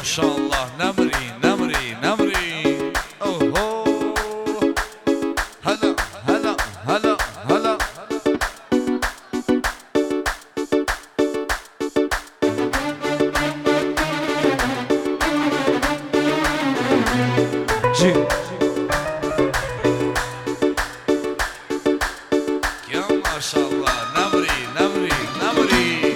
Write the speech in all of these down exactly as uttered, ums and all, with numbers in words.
ماشاءالله نمری نمری نمری اوهو هلا هلا هلا هلا جي يا ما شاء الله نمري نمري نمري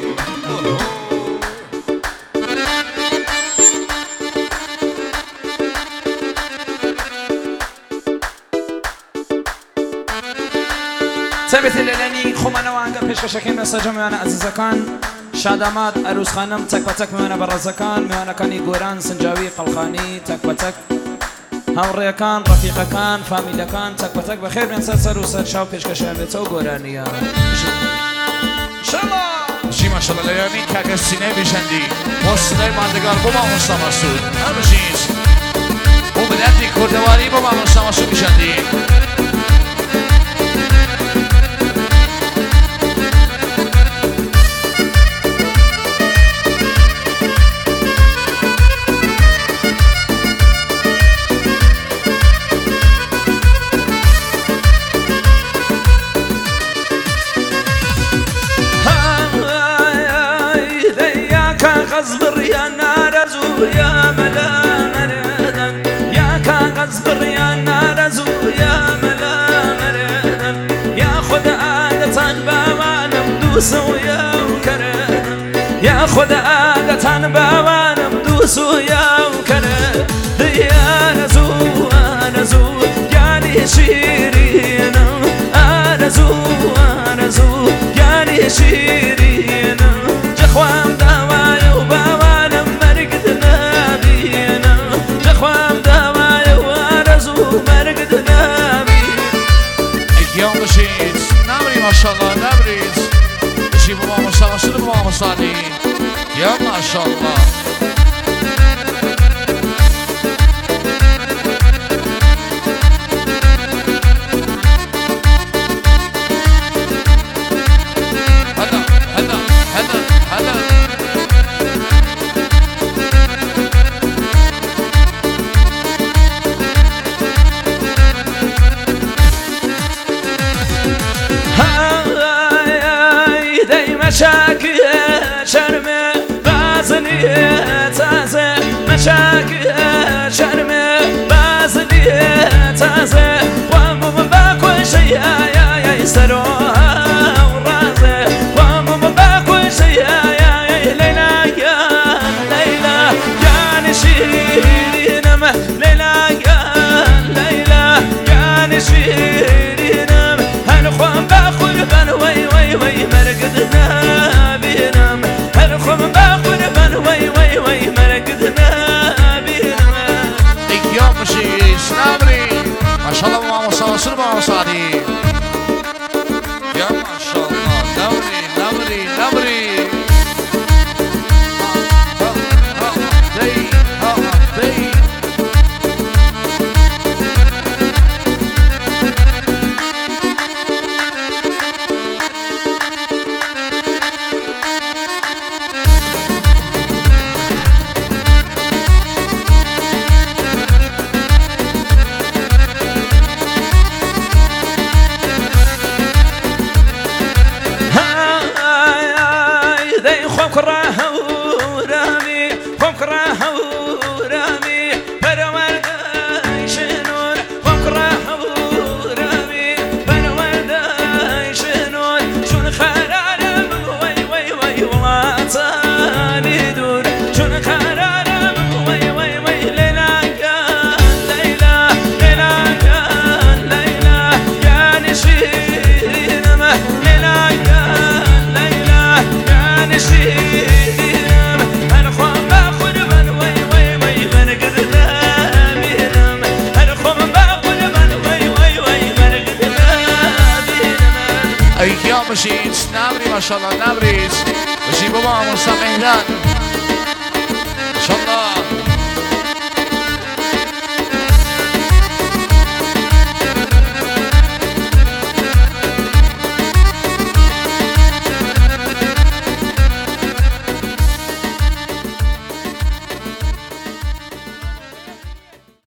ثابت الليلاني خمنا وعنقا پیش شکیم مساجا میوانه عزیزکان شادامات عروس خانم تک بتک میوانه برزکان میوانه کانی گوران سنجاوی قلخانی تک بتک هاوڕێیەکان ڕەفیقەکان فامیلەکان تەک بەتەک بەخێر بێن سەر سەر و سەر چاو پێشکەشیان بێتەوە گۆرانیە شی ماشاءالله لیانی کاکە سینەی بیژەندی بۆ سلەی ماندگار بۆ مامۆستا مەسعود هەمژیش بۆ ملەتی کوردەواری بۆ مامۆستا مەسعود بیژەندی غزبر يا نار زو يا ملا مردا يا كان غزبر يا نار زو يا ملا مردا يا خد عادة بوانا مدوس ويا وكرم يا خد عادة بوانا مدوس ويا وكرم يا نزو انا زو يعني شيرين انا زو انا زو يعني شيرين جخوام دوايا وبوانا مرقدنا بينا جخوام دوايا وارزو مرقدنا بينا اليوم بشيت نمري ما شاء الله نمري نجيبوا ماما صلاة شنو ماما صادي يا ما شاء الله مشاكل شرمي بازني تازه مشاكل شرمي بازني تازه وامو باكو شيء يا يا يسروها ورازه وامو باكو شيء يا يا ليلى يا ليلى يا نشيرين ما ليلى يا ليلى يا نشيرين هنخوان باخر بن وي وي وي مرقدنا بينام هنخوان باخر بن وي وي وي مرقدنا بينام اليوم بشيت نمري ما شاء الله ماما صلاة شنو ماما صادي يا ما شاء الله نمري نمري نمري اليوم بشيت نمري ما شاء الله نمري نجيبوا ماما مهران